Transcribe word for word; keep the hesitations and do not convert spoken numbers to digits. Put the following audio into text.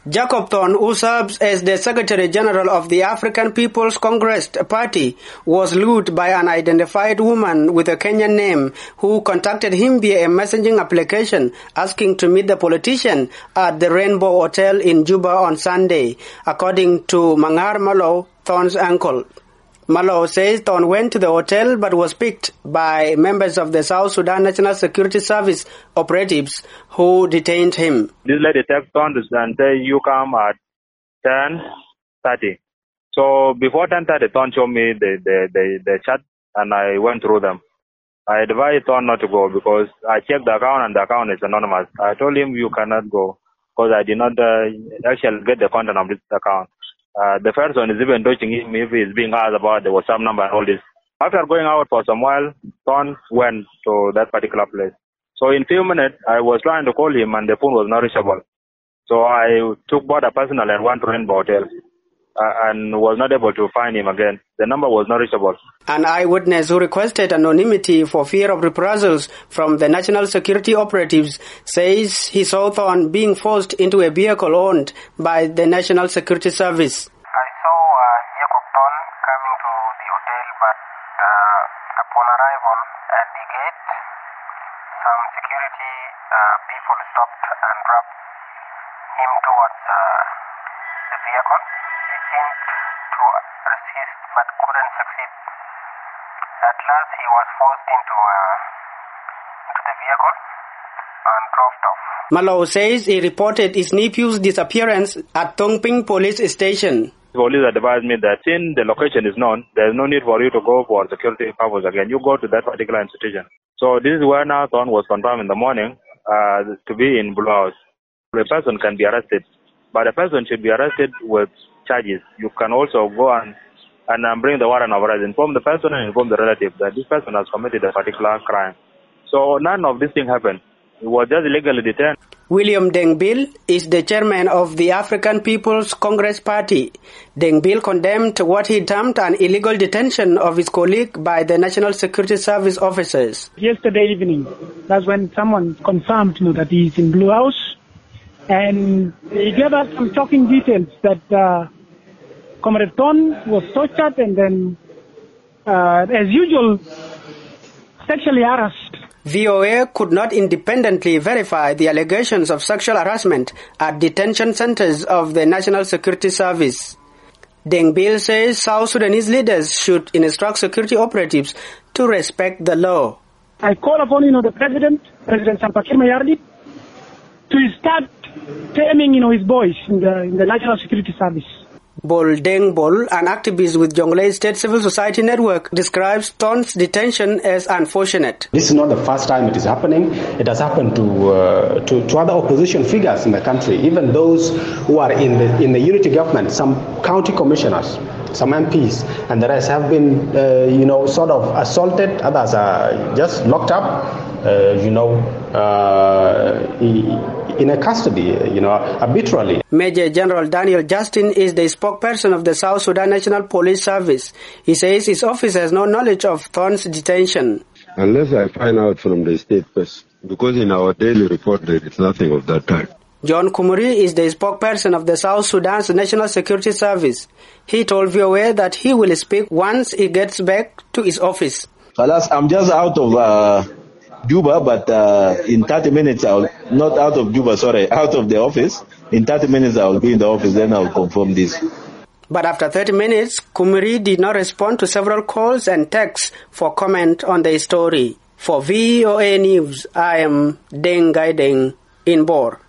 Jacob Thorne, who serves as the Secretary General of the African People's Congress Party, was lured by an unidentified woman with a Kenyan name who contacted him via a messaging application asking to meet the politician at the Rainbow Hotel in Juba on Sunday, according to Mangar Malo, Thorne's uncle. Malo says Thorne went to the hotel but was picked by members of the South Sudan National Security Service operatives who detained him. This lady texted Thorne and said, you come at ten thirty. So before ten thirty, Thorne showed me the, the, the, the chat and I went through them. I advised Thorne not to go because I checked the account and the account is anonymous. I told him you cannot go because I did not uh, actually get the content of this account. Uh, the person is even touching him if he's being asked about the WhatsApp number and all this. After going out for some while, Thorne went to that particular place. So in few minutes, I was trying to call him and the phone was not reachable. So I took border personal and went to Rainbow Hotel uh, and was not able to find him again. The number was not reachable. An eyewitness who requested anonymity for fear of reprisals from the national security operatives says he saw Thorne being forced into a vehicle owned by the National Security Service. I saw uh, Jacob Thorne coming to the hotel, but uh, upon arrival at the gate, some security uh, people stopped and dropped him towards uh, the vehicle. He seemed to resist but couldn't succeed. At last, he was forced into, uh, into the vehicle and drove off. Malo says he reported his nephew's disappearance at Tongping police station. Police advised me that since the location is known, there is no need for you to go for security purpose again. You go to that particular institution. So this is where now Thorne was confirmed in the morning uh, to be in Blue House. The person can be arrested, but a person should be arrested with charges. You can also go and and um, bring the warrant of arrest, inform the person and inform the relative that this person has committed a particular crime. So none of this thing happened. He was just illegally detained. William Dengbil is the chairman of the African People's Congress Party. Dengbil condemned what he termed an illegal detention of his colleague by the National Security Service officers. Yesterday evening, that's when someone confirmed you know, that he's in Blue House. And he gave us some shocking details that uh, Comrade Thorne was tortured and then, uh, as usual, sexually harassed. V O A could not independently verify the allegations of sexual harassment at detention centers of the National Security Service. Dengbil says South Sudanese leaders should instruct security operatives to respect the law. I call upon, you know, the President, President Salva Kiir Mayardit, to start taming, you know, his boys in the, in the National Security Service. Bol Deng Bol, an activist with Jonglei State Civil Society Network, describes Thorne's detention as unfortunate. This is not the first time it is happening. It has happened to, uh, to to other opposition figures in the country, even those who are in the in the unity government. Some county commissioners, some M Ps, and the rest have been, uh, you know, sort of assaulted. Others are just locked up, uh, you know, uh, in a custody, you know, arbitrarily. Major General Daniel Justin is the spokesperson of the South Sudan National Police Service. He says his office has no knowledge of Thorne's detention. Unless I find out from the state press, because in our daily report there is nothing of that type. John Kumuri is the spokesperson of the South Sudan's National Security Service. He told V O A that he will speak once he gets back to his office. Alas, I'm just out of uh, Juba, but uh, in thirty minutes, I'll not out of Juba, sorry, out of the office. In thirty minutes, I'll be in the office, then I'll confirm this. But after thirty minutes, Kumuri did not respond to several calls and texts for comment on the story. For V O A News, I am Deng Gai Deng in Bor.